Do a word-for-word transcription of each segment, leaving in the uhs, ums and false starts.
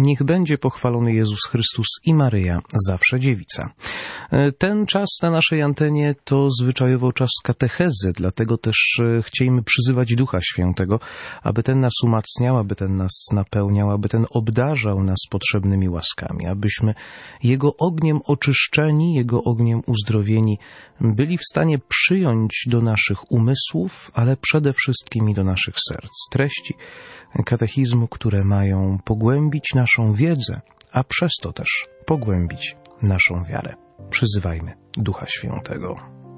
Niech będzie pochwalony Jezus Chrystus i Maryja, zawsze dziewica. Ten czas na naszej antenie to zwyczajowo czas katechezy, dlatego też chcielibyśmy przyzywać Ducha Świętego, aby ten nas umacniał, aby ten nas napełniał, aby ten obdarzał nas potrzebnymi łaskami, abyśmy Jego ogniem oczyszczeni, Jego ogniem uzdrowieni byli w stanie przyjąć do naszych umysłów, ale przede wszystkim i do naszych serc treści katechizmu, które mają pogłębić naszą wiedzę, a przez to też pogłębić naszą wiarę. Przyzywajmy Ducha Świętego.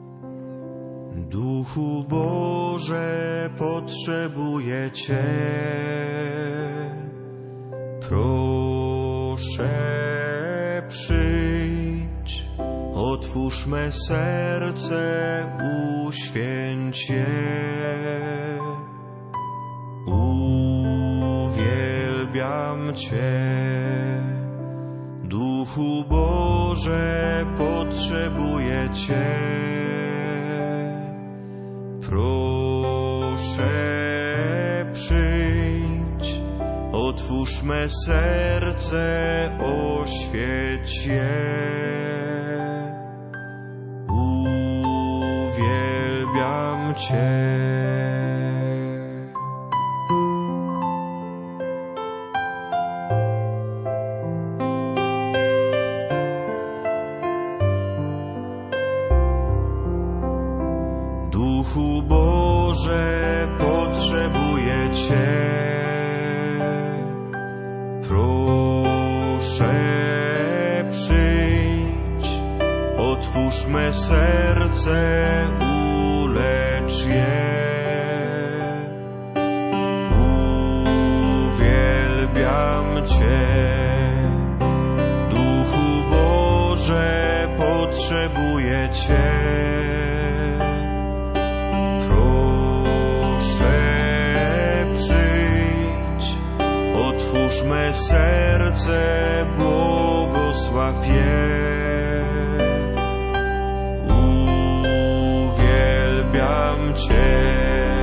Duchu Boże, potrzebuję Cię. Proszę, przyjdź, otwórz me serce, uświęć je. Uwielbiam Cię. Duchu Boże, potrzebuję Cię. Proszę, przyjdź, otwórz me serce, oświeć je. Uwielbiam Cię. Duchu Boże, potrzebuję Cię. Proszę, przyjdź, otwórz me serce, ulecz je. Uwielbiam Cię. Duchu Boże, potrzebuję Cię. Otwórz me serce, błogosław je. Uwielbiam Cię.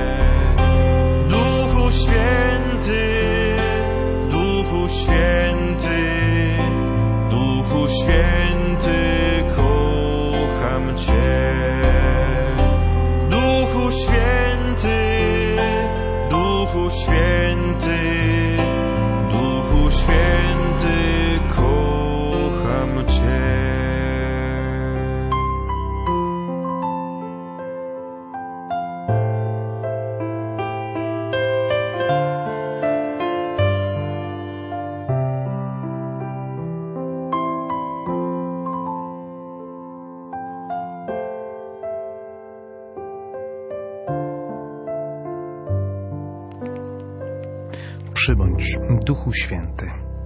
Duchu Święty, Duchu Święty, Duchu Święty, kocham Cię. Duchu Święty, Duchu Święty, Duchu Święty, kocham Cię. Przybądź, Duchu Święty.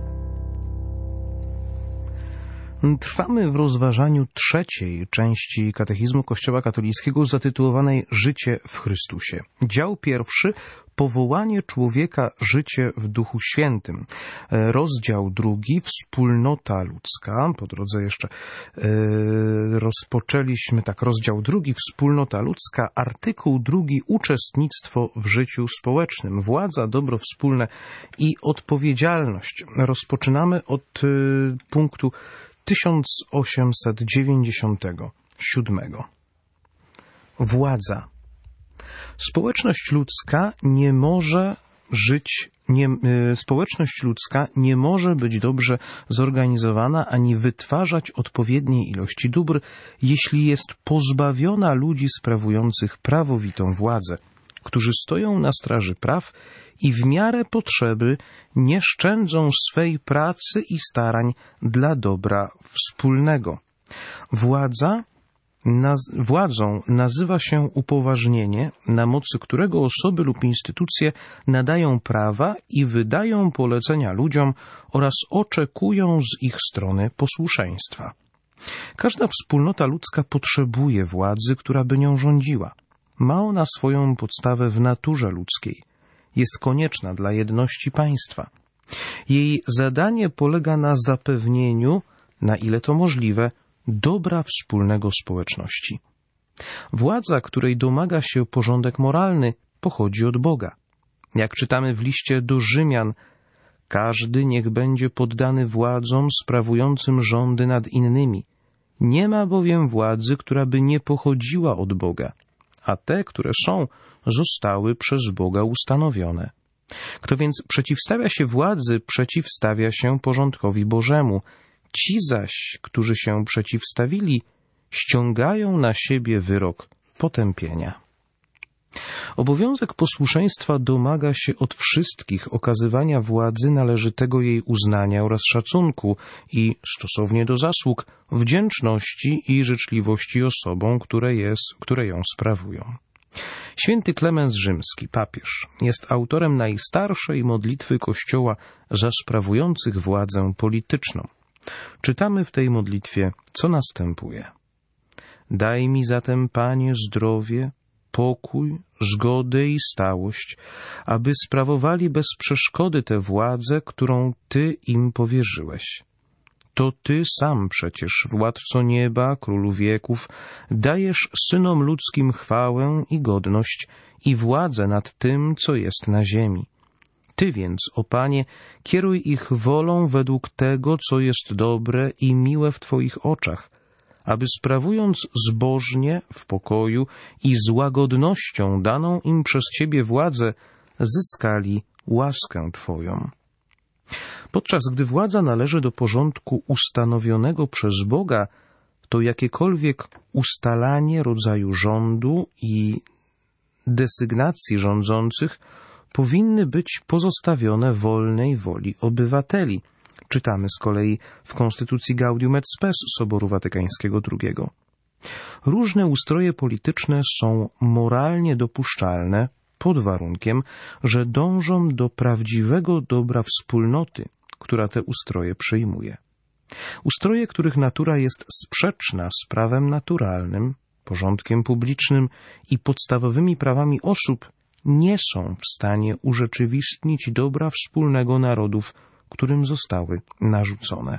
Trwamy w rozważaniu trzeciej części Katechizmu Kościoła Katolickiego zatytułowanej Życie w Chrystusie. Dział pierwszy – Powołanie człowieka, życie w Duchu Świętym. Rozdział drugi – Wspólnota ludzka. Po drodze jeszcze yy, rozpoczęliśmy, tak, rozdział drugi – Wspólnota ludzka. Artykuł drugi – Uczestnictwo w życiu społecznym. Władza, dobro wspólne i odpowiedzialność. Rozpoczynamy od yy, punktu tysiąc osiemset dziewięćdziesiątego siódmego. Władza. Społeczność ludzka nie może żyć, nie, y, społeczność ludzka nie może być dobrze zorganizowana ani wytwarzać odpowiedniej ilości dóbr, jeśli jest pozbawiona ludzi sprawujących prawowitą władzę, którzy stoją na straży praw i w miarę potrzeby nie szczędzą swej pracy i starań dla dobra wspólnego. Władza, naz, władzą nazywa się upoważnienie, na mocy którego osoby lub instytucje nadają prawa i wydają polecenia ludziom oraz oczekują z ich strony posłuszeństwa. Każda wspólnota ludzka potrzebuje władzy, która by nią rządziła. Ma ona swoją podstawę w naturze ludzkiej. Jest konieczna dla jedności państwa. Jej zadanie polega na zapewnieniu, na ile to możliwe, dobra wspólnego społeczności. Władza, której domaga się porządek moralny, pochodzi od Boga. Jak czytamy w liście do Rzymian, Każdy niech będzie poddany władzom sprawującym rządy nad innymi. Nie ma bowiem władzy, która by nie pochodziła od Boga, a te, które są, zostały przez Boga ustanowione. Kto więc przeciwstawia się władzy, przeciwstawia się porządkowi Bożemu. Ci zaś, którzy się przeciwstawili, ściągają na siebie wyrok potępienia. Obowiązek posłuszeństwa domaga się od wszystkich okazywania władzy należytego jej uznania oraz szacunku i, stosownie do zasług, wdzięczności i życzliwości osobom, które, jest, które ją sprawują. Święty Klemens Rzymski, papież, jest autorem najstarszej modlitwy Kościoła za sprawujących władzę polityczną. Czytamy w tej modlitwie, co następuje. Daj mi zatem, Panie, zdrowie, pokój, zgodę i stałość, aby sprawowali bez przeszkody tę władzę, którą Ty im powierzyłeś. To Ty sam przecież, władco nieba, królu wieków, dajesz synom ludzkim chwałę i godność i władzę nad tym, co jest na ziemi. Ty więc, o Panie, kieruj ich wolą według tego, co jest dobre i miłe w Twoich oczach, aby sprawując zbożnie, w pokoju i z łagodnością daną im przez Ciebie władzę, zyskali łaskę Twoją. Podczas gdy władza należy do porządku ustanowionego przez Boga, to jakiekolwiek ustalanie rodzaju rządu i desygnacji rządzących powinny być pozostawione wolnej woli obywateli. Czytamy z kolei w Konstytucji Gaudium et Spes Soboru Watykańskiego drugiego. Różne ustroje polityczne są moralnie dopuszczalne pod warunkiem, że dążą do prawdziwego dobra wspólnoty, która te ustroje przyjmuje. Ustroje, których natura jest sprzeczna z prawem naturalnym, porządkiem publicznym i podstawowymi prawami osób, nie są w stanie urzeczywistnić dobra wspólnego narodów, którym zostały narzucone.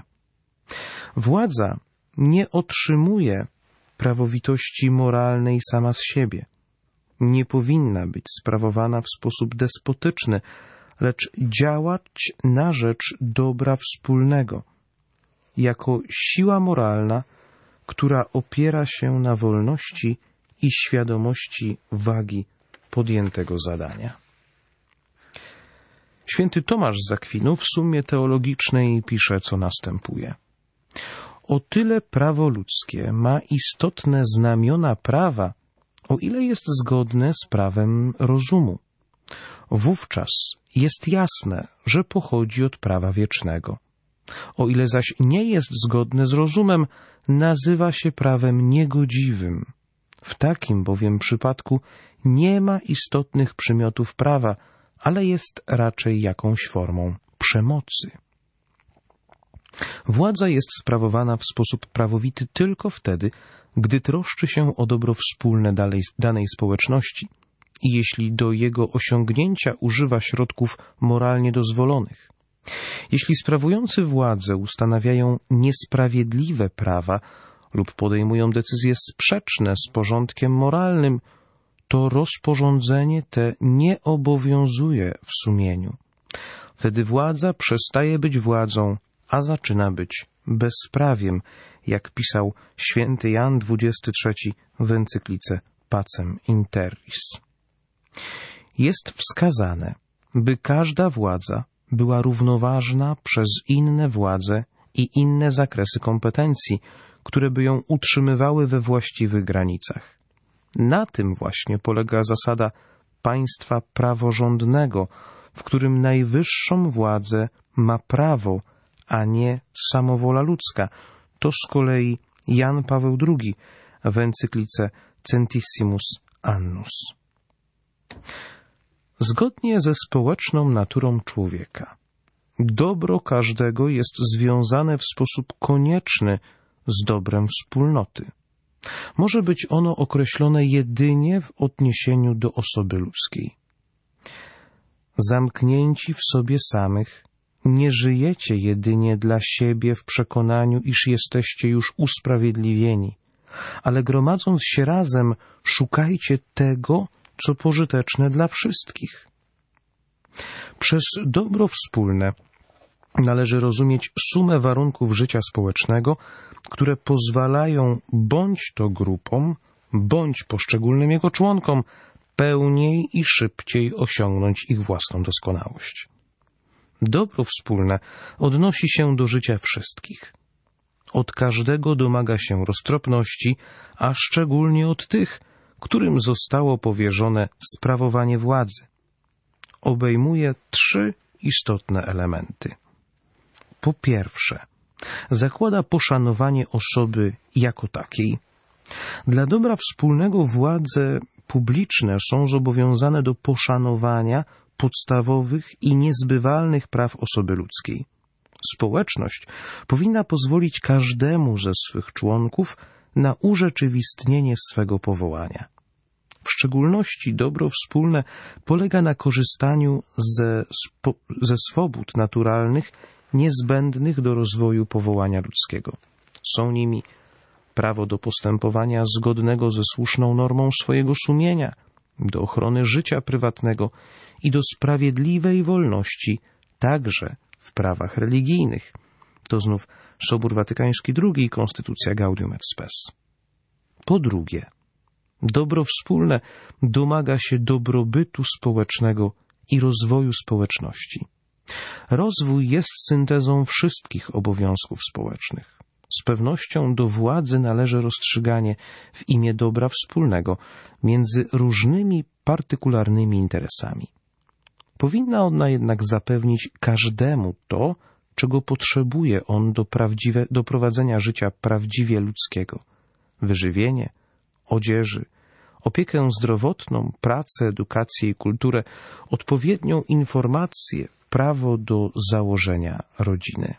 Władza nie otrzymuje prawowitości moralnej sama z siebie. Nie powinna być sprawowana w sposób despotyczny, lecz działać na rzecz dobra wspólnego, jako siła moralna, która opiera się na wolności i świadomości wagi podjętego zadania. Święty Tomasz z Akwinu w Summie Teologicznej pisze, co następuje. O tyle prawo ludzkie ma istotne znamiona prawa, o ile jest zgodne z prawem rozumu. Wówczas jest jasne, że pochodzi od prawa wiecznego. O ile zaś nie jest zgodne z rozumem, nazywa się prawem niegodziwym. W takim bowiem przypadku nie ma istotnych przymiotów prawa, ale jest raczej jakąś formą przemocy. Władza jest sprawowana w sposób prawowity tylko wtedy, gdy troszczy się o dobro wspólne dalej, danej społeczności i jeśli do jego osiągnięcia używa środków moralnie dozwolonych. Jeśli sprawujący władzę ustanawiają niesprawiedliwe prawa lub podejmują decyzje sprzeczne z porządkiem moralnym, to rozporządzenie te nie obowiązuje w sumieniu. Wtedy władza przestaje być władzą, a zaczyna być bezprawiem, jak pisał święty Jan dwudziesty trzeci w encyklice Pacem in Terris. Jest wskazane, by każda władza była równoważna przez inne władze i inne zakresy kompetencji, które by ją utrzymywały we właściwych granicach. Na tym właśnie polega zasada państwa praworządnego, w którym najwyższą władzę ma prawo, a nie samowola ludzka. To z kolei Jan Paweł drugi w encyklice Centissimus Annus. Zgodnie ze społeczną naturą człowieka, dobro każdego jest związane w sposób konieczny z dobrem wspólnoty. Może być ono określone jedynie w odniesieniu do osoby ludzkiej. Zamknięci w sobie samych, nie żyjecie jedynie dla siebie w przekonaniu, iż jesteście już usprawiedliwieni, ale gromadząc się razem, szukajcie tego, co pożyteczne dla wszystkich. Przez dobro wspólne Należy rozumieć sumę warunków życia społecznego, które pozwalają bądź to grupom, bądź poszczególnym jego członkom pełniej i szybciej osiągnąć ich własną doskonałość. Dobro wspólne odnosi się do życia wszystkich. Od każdego domaga się roztropności, a szczególnie od tych, którym zostało powierzone sprawowanie władzy. Obejmuje trzy istotne elementy. Po pierwsze, zakłada poszanowanie osoby jako takiej. Dla dobra wspólnego władze publiczne są zobowiązane do poszanowania podstawowych i niezbywalnych praw osoby ludzkiej. Społeczność powinna pozwolić każdemu ze swych członków na urzeczywistnienie swego powołania. W szczególności dobro wspólne polega na korzystaniu ze, spo, ze swobód naturalnych niezbędnych do rozwoju powołania ludzkiego. Są nimi prawo do postępowania zgodnego ze słuszną normą swojego sumienia, do ochrony życia prywatnego i do sprawiedliwej wolności, także w prawach religijnych. To znów Sobór Watykański drugi i Konstytucja Gaudium et Spes. Po drugie, dobro wspólne domaga się dobrobytu społecznego i rozwoju społeczności. Rozwój jest syntezą wszystkich obowiązków społecznych. Z pewnością do władzy należy rozstrzyganie w imię dobra wspólnego między różnymi partykularnymi interesami. Powinna ona jednak zapewnić każdemu to, czego potrzebuje on do, prawdziwe, do prowadzenia życia prawdziwie ludzkiego. Wyżywienie, odzieży, opiekę zdrowotną, pracę, edukację i kulturę, odpowiednią informację, prawo do założenia rodziny.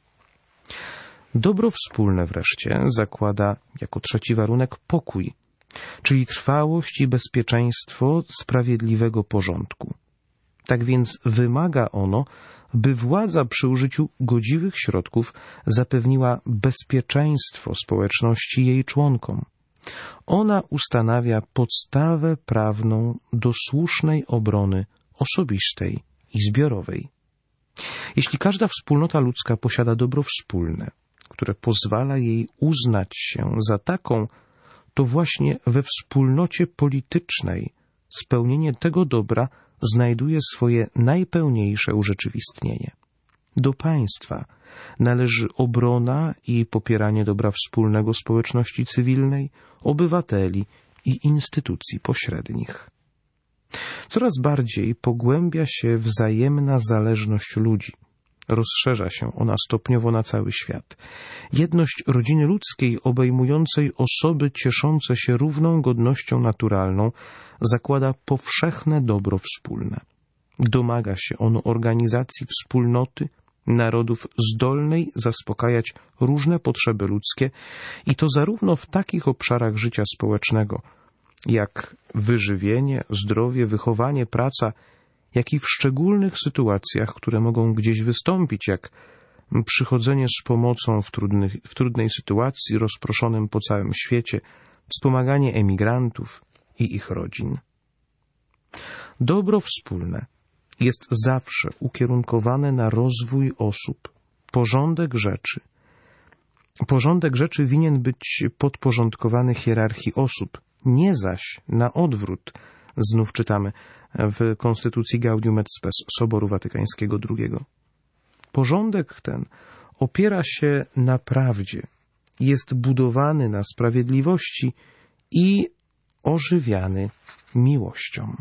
Dobro wspólne wreszcie zakłada jako trzeci warunek pokój, czyli trwałość i bezpieczeństwo sprawiedliwego porządku. Tak więc wymaga ono, by władza przy użyciu godziwych środków zapewniła bezpieczeństwo społeczności i jej członkom. Ona ustanawia podstawę prawną do słusznej obrony osobistej i zbiorowej. Jeśli każda wspólnota ludzka posiada dobro wspólne, które pozwala jej uznać się za taką, to właśnie we wspólnocie politycznej spełnienie tego dobra znajduje swoje najpełniejsze urzeczywistnienie. Do państwa należy obrona i popieranie dobra wspólnego społeczności cywilnej, obywateli i instytucji pośrednich. Coraz bardziej pogłębia się wzajemna zależność ludzi. Rozszerza się ona stopniowo na cały świat. Jedność rodziny ludzkiej obejmującej osoby cieszące się równą godnością naturalną zakłada powszechne dobro wspólne. Domaga się ono organizacji wspólnoty narodów zdolnej zaspokajać różne potrzeby ludzkie i to zarówno w takich obszarach życia społecznego jak wyżywienie, zdrowie, wychowanie, praca, jak i w szczególnych sytuacjach, które mogą gdzieś wystąpić, jak przychodzenie z pomocą w, trudnych, w trudnej sytuacji rozproszonym po całym świecie, wspomaganie emigrantów i ich rodzin. Dobro wspólne jest zawsze ukierunkowane na rozwój osób, porządek rzeczy. Porządek rzeczy winien być podporządkowany hierarchii osób, nie zaś na odwrót, znów czytamy w Konstytucji Gaudium et Spes Soboru Watykańskiego drugiego. Porządek ten opiera się na prawdzie, jest budowany na sprawiedliwości i ożywiany miłością.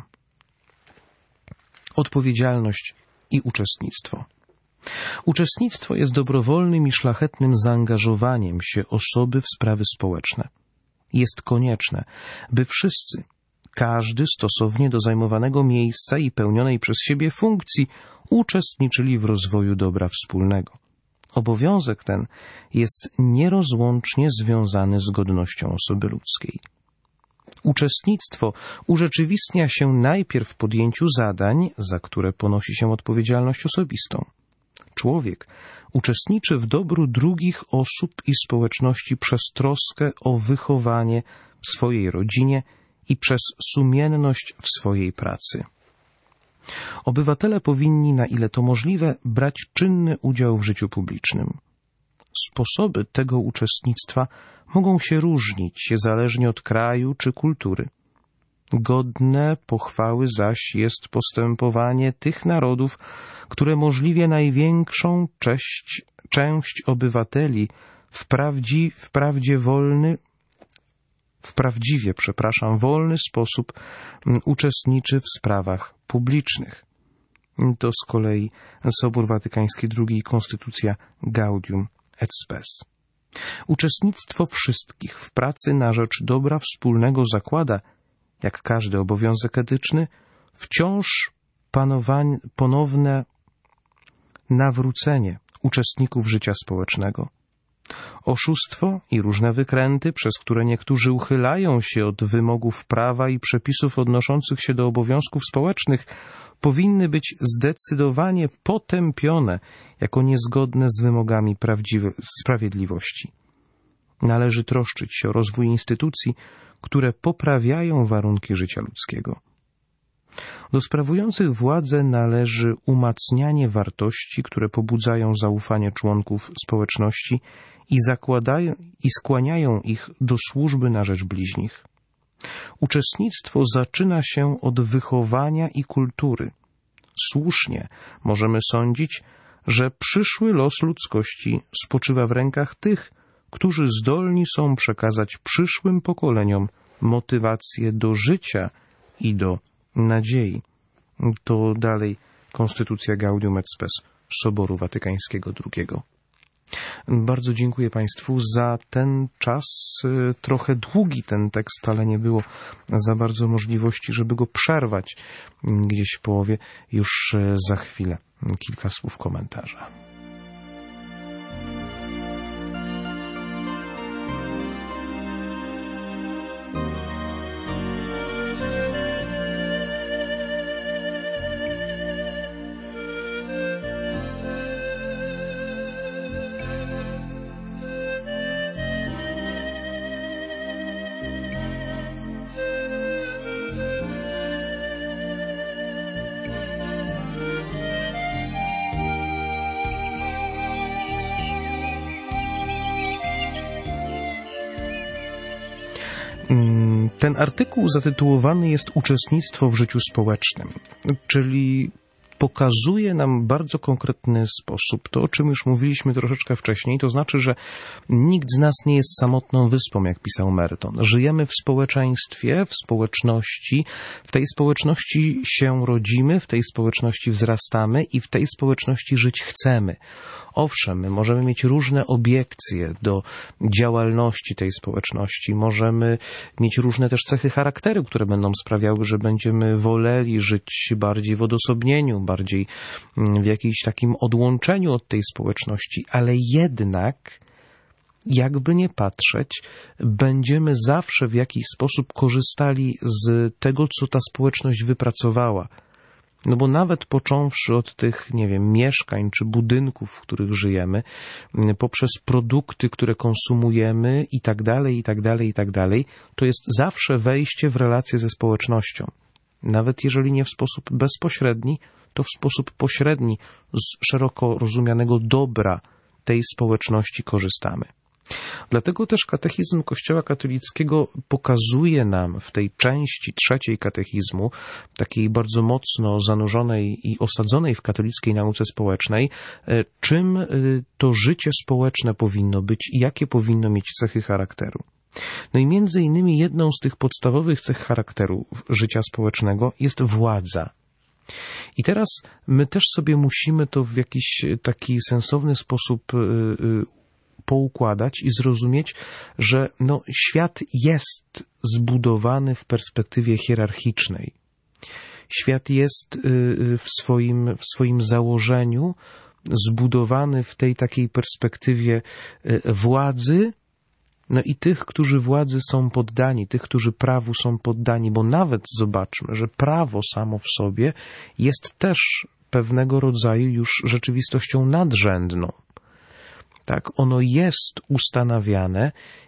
Odpowiedzialność i uczestnictwo. Uczestnictwo jest dobrowolnym i szlachetnym zaangażowaniem się osoby w sprawy społeczne. Jest konieczne, by wszyscy, każdy stosownie do zajmowanego miejsca i pełnionej przez siebie funkcji, uczestniczyli w rozwoju dobra wspólnego. Obowiązek ten jest nierozłącznie związany z godnością osoby ludzkiej. Uczestnictwo urzeczywistnia się najpierw w podjęciu zadań, za które ponosi się odpowiedzialność osobistą. Człowiek uczestniczy w dobru drugich osób i społeczności przez troskę o wychowanie w swojej rodzinie i przez sumienność w swojej pracy. Obywatele powinni, na ile to możliwe, brać czynny udział w życiu publicznym. Sposoby tego uczestnictwa mogą się różnić, zależnie od kraju czy kultury. Godne pochwały zaś jest postępowanie tych narodów, które możliwie największą cześć, część obywateli wprawdzi, wprawdzie wolny, w prawdziwie, przepraszam, wolny sposób uczestniczy w sprawach publicznych. To z kolei Sobór Watykański drugi i Konstytucja Gaudium et Spes. Uczestnictwo wszystkich w pracy na rzecz dobra wspólnego zakłada, jak każdy obowiązek etyczny, wciąż panowanie, ponowne nawrócenie uczestników życia społecznego. Oszustwo i różne wykręty, przez które niektórzy uchylają się od wymogów prawa i przepisów odnoszących się do obowiązków społecznych, powinny być zdecydowanie potępione jako niezgodne z wymogami prawdziwej sprawiedliwości. Należy troszczyć się o rozwój instytucji, które poprawiają warunki życia ludzkiego. Do sprawujących władzę należy umacnianie wartości, które pobudzają zaufanie członków społeczności i zakładają i skłaniają ich do służby na rzecz bliźnich. Uczestnictwo zaczyna się od wychowania i kultury. Słusznie możemy sądzić, że przyszły los ludzkości spoczywa w rękach tych, którzy zdolni są przekazać przyszłym pokoleniom motywację do życia i do nadziei. To dalej Konstytucja Gaudium et Spes Soboru Watykańskiego drugiego. Bardzo dziękuję Państwu za ten czas. Trochę długi ten tekst, ale nie było za bardzo możliwości, żeby go przerwać gdzieś w połowie. Już za chwilę kilka słów komentarza. Ten artykuł zatytułowany jest Uczestnictwo w życiu społecznym, czyli pokazuje nam bardzo konkretny sposób to, o czym już mówiliśmy troszeczkę wcześniej, to znaczy, że nikt z nas nie jest samotną wyspą, jak pisał Merton. Żyjemy w społeczeństwie, w społeczności, w tej społeczności się rodzimy, w tej społeczności wzrastamy i w tej społeczności żyć chcemy. Owszem, my możemy mieć różne obiekcje do działalności tej społeczności, możemy mieć różne też cechy charakteru, które będą sprawiały, że będziemy woleli żyć bardziej w odosobnieniu, bardziej w jakimś takim odłączeniu od tej społeczności, ale jednak, jakby nie patrzeć, będziemy zawsze w jakiś sposób korzystali z tego, co ta społeczność wypracowała. No bo nawet począwszy od tych, nie wiem, mieszkań czy budynków, w których żyjemy, poprzez produkty, które konsumujemy i tak dalej, i tak dalej, i tak dalej, to jest zawsze wejście w relacje ze społecznością. Nawet jeżeli nie w sposób bezpośredni, to w sposób pośredni z szeroko rozumianego dobra tej społeczności korzystamy. Dlatego też katechizm Kościoła katolickiego pokazuje nam w tej części trzeciej katechizmu, takiej bardzo mocno zanurzonej i osadzonej w katolickiej nauce społecznej, czym to życie społeczne powinno być i jakie powinno mieć cechy charakteru. No i między innymi jedną z tych podstawowych cech charakteru życia społecznego jest władza. I teraz my też sobie musimy to w jakiś taki sensowny sposób poukładać i zrozumieć, że no, świat jest zbudowany w perspektywie hierarchicznej. Świat jest w swoim, w swoim założeniu zbudowany w tej takiej perspektywie władzy, no i tych, którzy władzy są poddani, tych, którzy prawu są poddani, bo nawet zobaczmy, że prawo samo w sobie jest też pewnego rodzaju już rzeczywistością nadrzędną. Tak, ono jest ustanawiane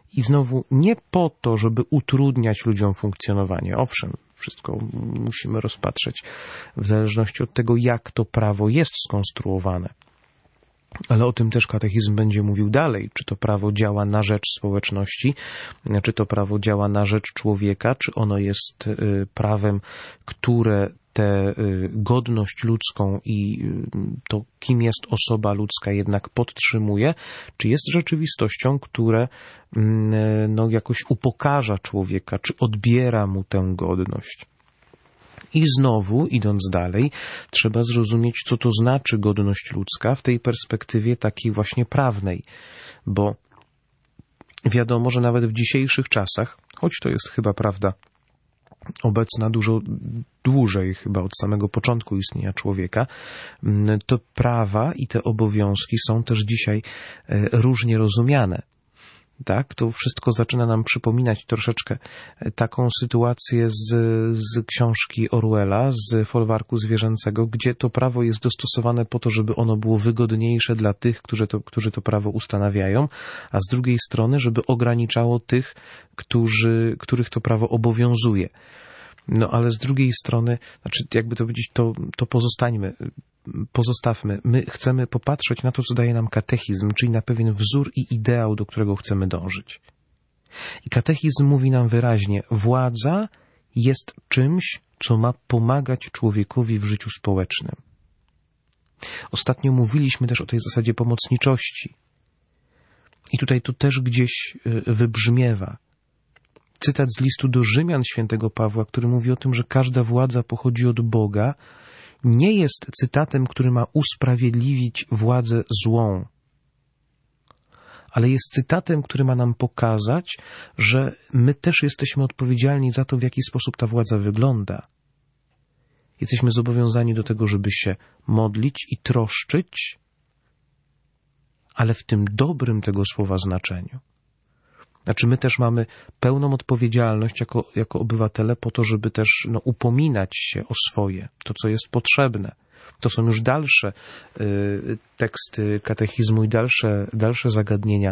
I znowu nie po to, żeby utrudniać ludziom funkcjonowanie. Owszem, wszystko musimy rozpatrzeć w zależności od tego, jak to prawo jest skonstruowane. Ale o tym też katechizm będzie mówił dalej. Czy to prawo działa na rzecz społeczności, czy to prawo działa na rzecz człowieka, czy ono jest prawem, które tę godność ludzką i to, kim jest osoba ludzka, jednak podtrzymuje, czy jest rzeczywistością, które no, jakoś upokarza człowieka, czy odbiera mu tę godność. I znowu, idąc dalej, trzeba zrozumieć, co to znaczy godność ludzka w tej perspektywie takiej właśnie prawnej, bo wiadomo, że nawet w dzisiejszych czasach, choć to jest chyba prawda obecna dużo dłużej, chyba od samego początku istnienia człowieka, to prawa i te obowiązki są też dzisiaj różnie rozumiane. Tak, to wszystko zaczyna nam przypominać troszeczkę taką sytuację z, z książki Orwella, z folwarku zwierzęcego, gdzie to prawo jest dostosowane po to, żeby ono było wygodniejsze dla tych, którzy to, którzy to prawo ustanawiają, a z drugiej strony, żeby ograniczało tych, którzy, których to prawo obowiązuje. No ale z drugiej strony, znaczy jakby to powiedzieć, to, to pozostańmy, pozostawmy. My chcemy popatrzeć na to, co daje nam katechizm, czyli na pewien wzór i ideał, do którego chcemy dążyć. I katechizm mówi nam wyraźnie, władza jest czymś, co ma pomagać człowiekowi w życiu społecznym. Ostatnio mówiliśmy też o tej zasadzie pomocniczości. I tutaj to też gdzieś wybrzmiewa. Cytat z listu do Rzymian świętego Pawła, który mówi o tym, że każda władza pochodzi od Boga, nie jest cytatem, który ma usprawiedliwić władzę złą, ale jest cytatem, który ma nam pokazać, że my też jesteśmy odpowiedzialni za to, w jaki sposób ta władza wygląda. Jesteśmy zobowiązani do tego, żeby się modlić i troszczyć, ale w tym dobrym tego słowa znaczeniu. Znaczy my też mamy pełną odpowiedzialność jako, jako obywatele po to, żeby też no, upominać się o swoje, to co jest potrzebne. To są już dalsze y, teksty katechizmu i dalsze, dalsze zagadnienia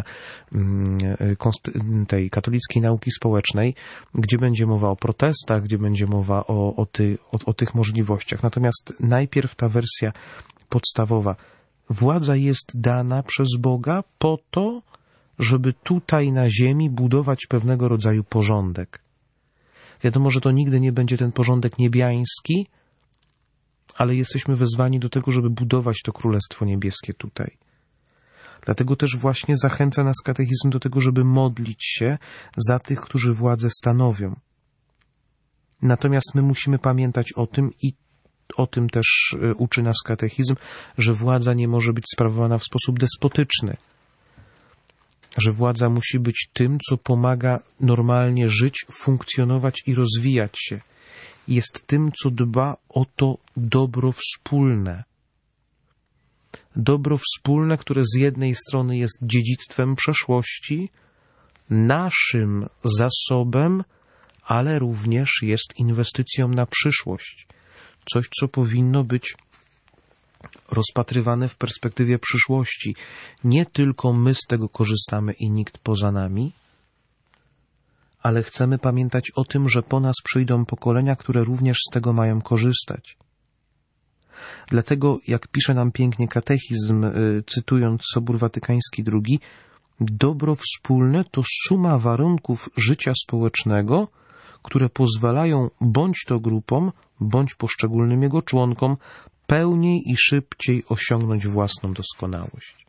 y, tej katolickiej nauki społecznej, gdzie będzie mowa o protestach, gdzie będzie mowa o, o, ty, o, o tych możliwościach. Natomiast najpierw ta wersja podstawowa. Władza jest dana przez Boga po to, żeby tutaj na ziemi budować pewnego rodzaju porządek. Wiadomo, że to nigdy nie będzie ten porządek niebiański, ale jesteśmy wezwani do tego, żeby budować to Królestwo Niebieskie tutaj. Dlatego też właśnie zachęca nas katechizm do tego, żeby modlić się za tych, którzy władzę stanowią. Natomiast my musimy pamiętać o tym i o tym też uczy nas katechizm, że władza nie może być sprawowana w sposób despotyczny. Że władza musi być tym, co pomaga normalnie żyć, funkcjonować i rozwijać się. Jest tym, co dba o to dobro wspólne. Dobro wspólne, które z jednej strony jest dziedzictwem przeszłości, naszym zasobem, ale również jest inwestycją na przyszłość. Coś, co powinno być rozpatrywane w perspektywie przyszłości. Nie tylko my z tego korzystamy i nikt poza nami, ale chcemy pamiętać o tym, że po nas przyjdą pokolenia, które również z tego mają korzystać. Dlatego, jak pisze nam pięknie katechizm, cytując Sobór Watykański drugi, dobro wspólne to suma warunków życia społecznego, które pozwalają bądź to grupom, bądź poszczególnym jego członkom pełniej i szybciej osiągnąć własną doskonałość.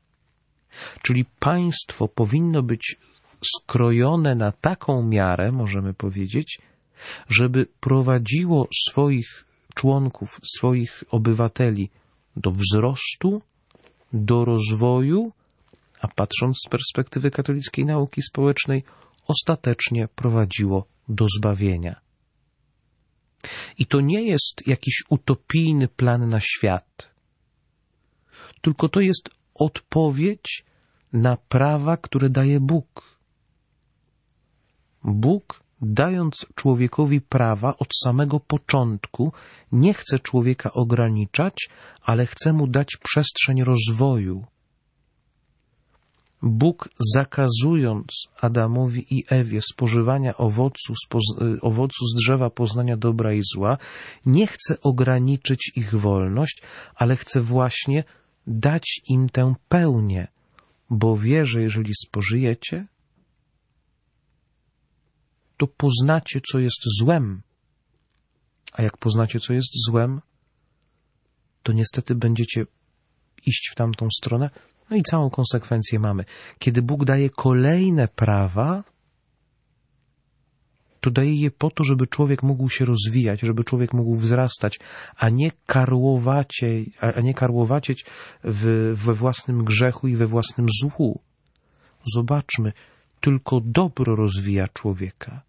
Czyli państwo powinno być skrojone na taką miarę, możemy powiedzieć, żeby prowadziło swoich członków, swoich obywateli do wzrostu, do rozwoju, a patrząc z perspektywy katolickiej nauki społecznej, ostatecznie prowadziło do zbawienia. I to nie jest jakiś utopijny plan na świat, tylko to jest odpowiedź na prawa, które daje Bóg. Bóg, dając człowiekowi prawa od samego początku, nie chce człowieka ograniczać, ale chce mu dać przestrzeń rozwoju. Bóg, zakazując Adamowi i Ewie spożywania owocu z, poz- owocu z drzewa poznania dobra i zła, nie chce ograniczyć ich wolność, ale chce właśnie dać im tę pełnię, bo wie, że jeżeli spożyjecie, to poznacie, co jest złem. A jak poznacie, co jest złem, to niestety będziecie iść w tamtą stronę. No i całą konsekwencję mamy. Kiedy Bóg daje kolejne prawa, to daje je po to, żeby człowiek mógł się rozwijać, żeby człowiek mógł wzrastać, a nie karłowacie, a nie karłowacieć w, we własnym grzechu i we własnym złu. Zobaczmy, tylko dobro rozwija człowieka.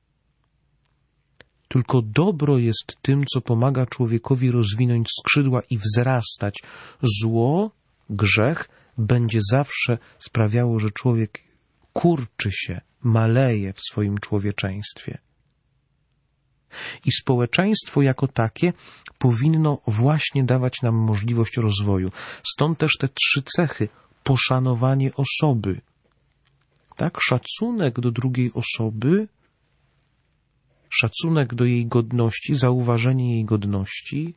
Tylko dobro jest tym, co pomaga człowiekowi rozwinąć skrzydła i wzrastać. Zło, grzech będzie zawsze sprawiało, że człowiek kurczy się, maleje w swoim człowieczeństwie. I społeczeństwo jako takie powinno właśnie dawać nam możliwość rozwoju. Stąd też te trzy cechy. Poszanowanie osoby. Tak? Szacunek do drugiej osoby, szacunek do jej godności, zauważenie jej godności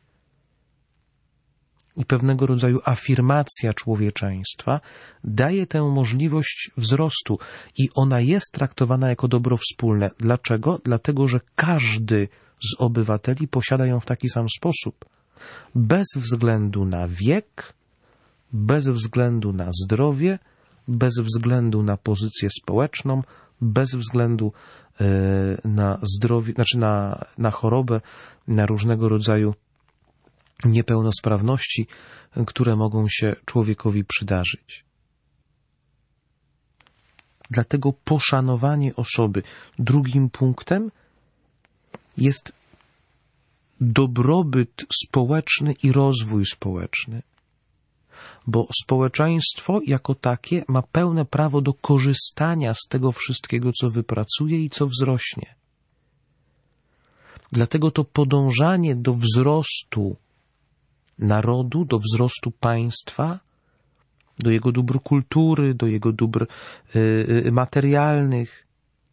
i pewnego rodzaju afirmacja człowieczeństwa daje tę możliwość wzrostu i ona jest traktowana jako dobro wspólne. Dlaczego? Dlatego, że każdy z obywateli posiada ją w taki sam sposób. Bez względu na wiek, bez względu na zdrowie, bez względu na pozycję społeczną, bez względu na zdrowie, znaczy na, na chorobę, na różnego rodzaju niepełnosprawności, które mogą się człowiekowi przydarzyć. Dlatego poszanowanie osoby. Drugim punktem jest dobrobyt społeczny i rozwój społeczny. Bo społeczeństwo jako takie ma pełne prawo do korzystania z tego wszystkiego, co wypracuje i co wzrośnie. Dlatego to podążanie do wzrostu narodu, do wzrostu państwa, do jego dóbr kultury, do jego dóbr y, materialnych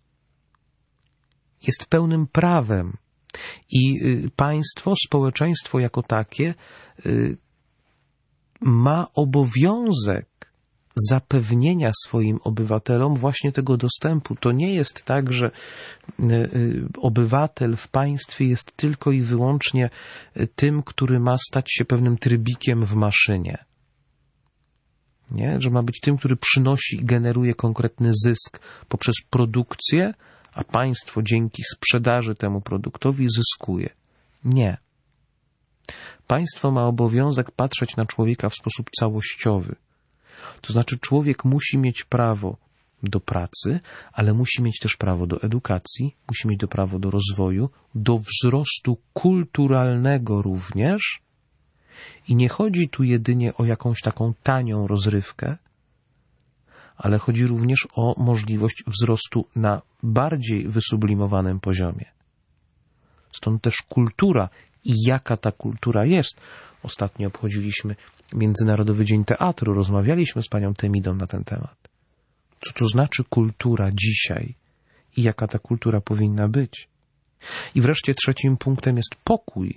jest pełnym prawem. I y, państwo, społeczeństwo jako takie y, ma obowiązek zapewnienia swoim obywatelom właśnie tego dostępu. To nie jest tak, że obywatel w państwie jest tylko i wyłącznie tym, który ma stać się pewnym trybikiem w maszynie. Nie? Że ma być tym, który przynosi i generuje konkretny zysk poprzez produkcję, a państwo dzięki sprzedaży temu produktowi zyskuje. Nie. Państwo ma obowiązek patrzeć na człowieka w sposób całościowy. To znaczy człowiek musi mieć prawo do pracy, ale musi mieć też prawo do edukacji, musi mieć do prawo do rozwoju, do wzrostu kulturalnego również. I nie chodzi tu jedynie o jakąś taką tanią rozrywkę, ale chodzi również o możliwość wzrostu na bardziej wysublimowanym poziomie. Stąd też kultura i jaka ta kultura jest. Ostatnio obchodziliśmy Międzynarodowy Dzień Teatru, rozmawialiśmy z panią Temidą na ten temat. Co to znaczy kultura dzisiaj i jaka ta kultura powinna być? I wreszcie trzecim punktem jest pokój.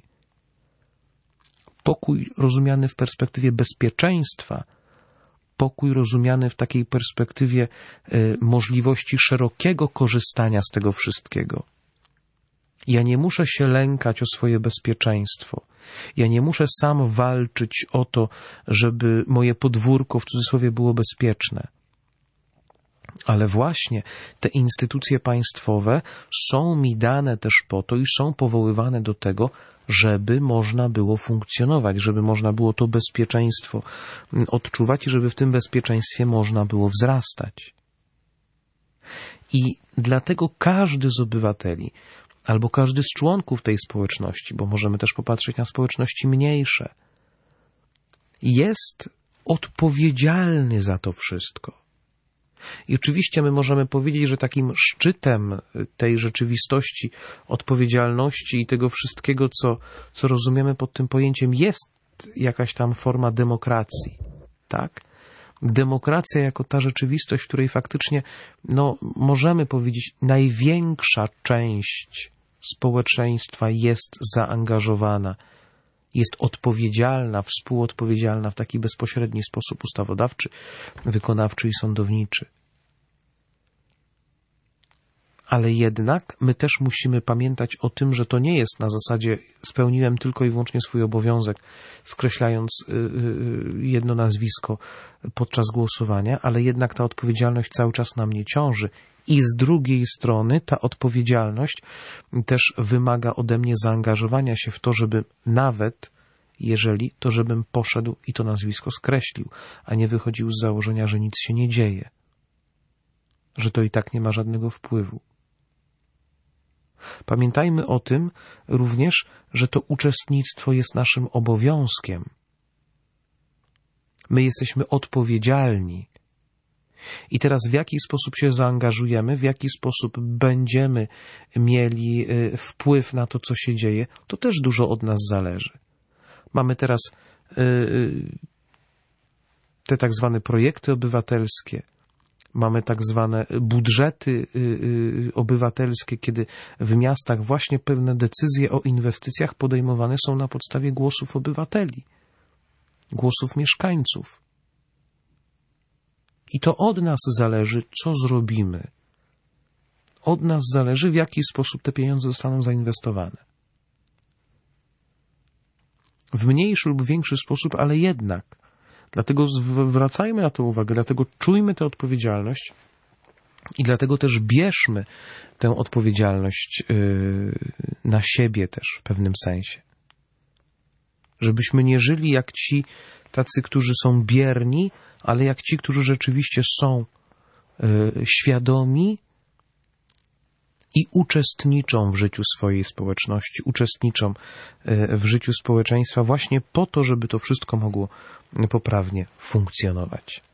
Pokój rozumiany w perspektywie bezpieczeństwa, pokój rozumiany w takiej perspektywie y, możliwości szerokiego korzystania z tego wszystkiego. Ja nie muszę się lękać o swoje bezpieczeństwo. Ja nie muszę sam walczyć o to, żeby moje podwórko w cudzysłowie było bezpieczne. Ale właśnie te instytucje państwowe są mi dane też po to i są powoływane do tego, żeby można było funkcjonować, żeby można było to bezpieczeństwo odczuwać i żeby w tym bezpieczeństwie można było wzrastać. I dlatego każdy z obywateli albo każdy z członków tej społeczności, bo możemy też popatrzeć na społeczności mniejsze, jest odpowiedzialny za to wszystko. I oczywiście my możemy powiedzieć, że takim szczytem tej rzeczywistości, odpowiedzialności i tego wszystkiego, co, co rozumiemy pod tym pojęciem, jest jakaś tam forma demokracji, tak? Demokracja jako ta rzeczywistość, w której faktycznie, no, możemy powiedzieć, największa część społeczeństwa jest zaangażowana, jest odpowiedzialna, współodpowiedzialna w taki bezpośredni sposób ustawodawczy, wykonawczy i sądowniczy. Ale jednak my też musimy pamiętać o tym, że to nie jest na zasadzie spełniłem tylko i wyłącznie swój obowiązek, skreślając jedno nazwisko podczas głosowania, ale jednak ta odpowiedzialność cały czas na mnie ciąży. I z drugiej strony ta odpowiedzialność też wymaga ode mnie zaangażowania się w to, żeby nawet, jeżeli, to żebym poszedł i to nazwisko skreślił, a nie wychodził z założenia, że nic się nie dzieje, że to i tak nie ma żadnego wpływu. Pamiętajmy o tym również, że to uczestnictwo jest naszym obowiązkiem. My jesteśmy odpowiedzialni. I teraz w jaki sposób się zaangażujemy, w jaki sposób będziemy mieli wpływ na to, co się dzieje, to też dużo od nas zależy. Mamy teraz te tak zwane projekty obywatelskie, mamy tak zwane budżety obywatelskie, kiedy w miastach właśnie pewne decyzje o inwestycjach podejmowane są na podstawie głosów obywateli, głosów mieszkańców. I to od nas zależy, co zrobimy. Od nas zależy, w jaki sposób te pieniądze zostaną zainwestowane. W mniejszy lub większy sposób, ale jednak. Dlatego zwracajmy na to uwagę, dlatego czujmy tę odpowiedzialność i dlatego też bierzmy tę odpowiedzialność na siebie też w pewnym sensie. Żebyśmy nie żyli jak ci tacy, którzy są bierni, ale jak ci, którzy rzeczywiście są świadomi i uczestniczą w życiu swojej społeczności, uczestniczą w życiu społeczeństwa właśnie po to, żeby to wszystko mogło poprawnie funkcjonować.